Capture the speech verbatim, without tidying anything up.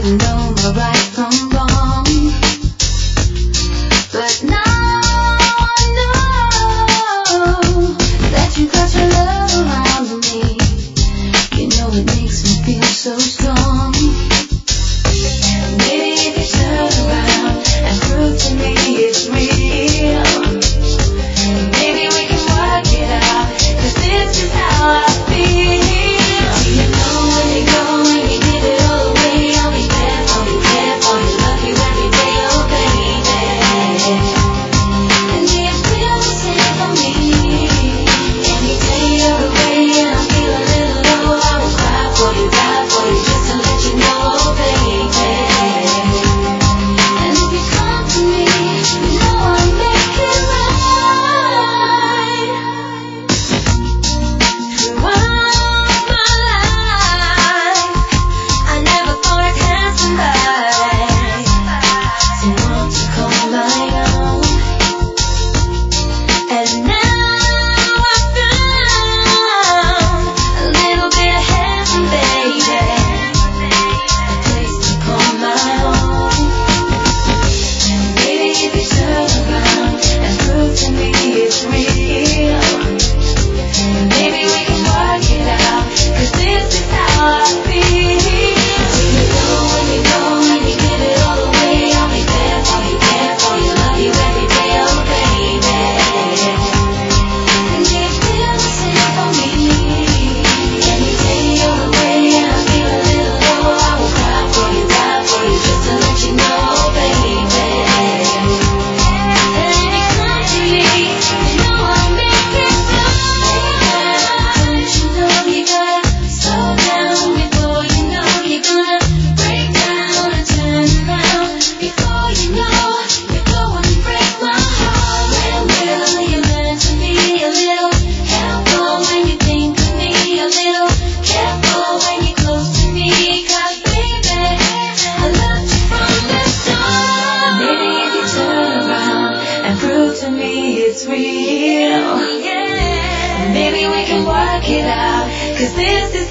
didn't know my right from wrong, but now I know that you got your love around me. You know it makes me feel so strong. Maybe if you turn around and prove to me it's real, maybe we can work it out, 'cause this is how I feel. You know when you go and you give it all away, I'll be there for you, there for you, love you every day, oh baby. And do you feel the same for me? Any day you're away and I feel a little low, I will cry for you, die for you, just to let you know, oh baby. And if you come to me, you know I'll make it right. Throughout my life, I never thought I'd have somebody to want to call my own. And now I found a little bit of heaven, baby, a place to call my own. Maybe if you turn around and prove to me it's real, maybe we can work it out, 'cause this is how I feel. You know when you go and you give it all away, I'll be there for you, there for you, love you every day, oh baby. And do you feel the same for me? Any day you're away and I feel a little low, I will cry for you, die for you, just to let you know, oh baby. And if you come to me, you know I'll make it right. Don't you know you gotta slow down before you know you're gonna break down and turn around. Before you know you're going to break my heart. When will you learn to be a little careful when you think of me? A little careful when you're close to me, 'cause baby, I loved you from the start. Maybe if you turn around and prove to me it's real, maybe we can work it out, 'cause this is